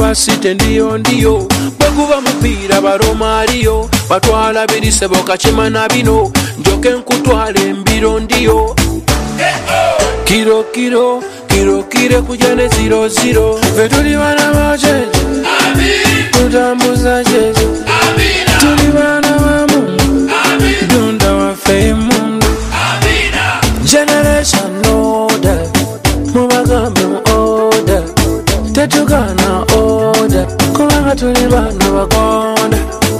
basite ndiyo bweguba mupiira baromaliyo batwala birisebo kachima na bino njoke nkutwala embiro ndiyo kiro kujane 00 vetuli bana bajeje tutambuza jeje tuli bana ba Mungu dunda wafe Mungu generation order mubagambe mu order tetugana order kubanga tuli bana bagonda.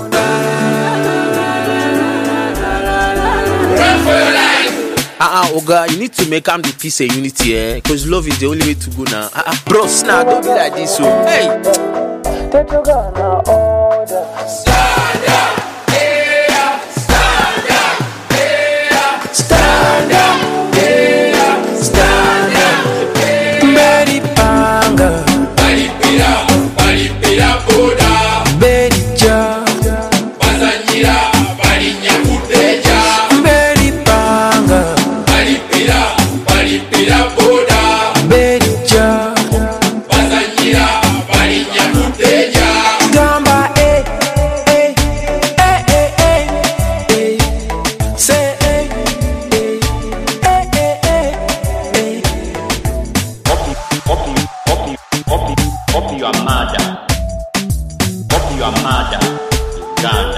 Oga, you need to make am the peace and unity, because love is the only way to go now. Bros, nah, don't be like this, so hey. Stand up, yeah, stand up, yeah, stand up, yeah, stand up, yeah. Beri panga, bari pira boda, beri ja, bazanyira, bari nyakuteja. Beri panga, bari pira boda, beri ja, bazanyira, bari nyakuteja. Gamba say Open your mother, Uganda.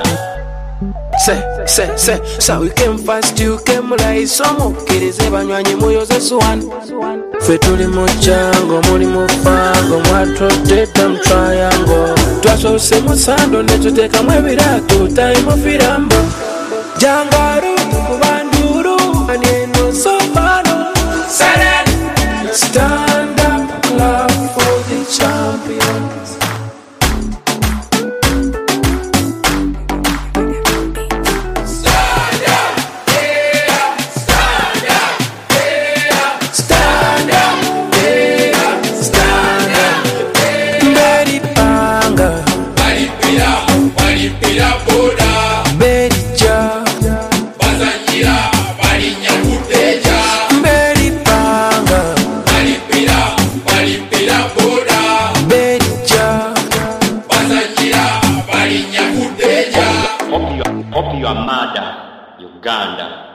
Say, so we came fast, you came right. Some kirize banywanyi moyo ze swan. Fe tuli mu jango, muri mu fango, mwatoteta mu triangle. Twasose mu sando ne tuteka mu ebirato, time of firambo. Jangaru kubanduru, aneno sofano. Stand up, clap for the champions. Open your mother, Uganda.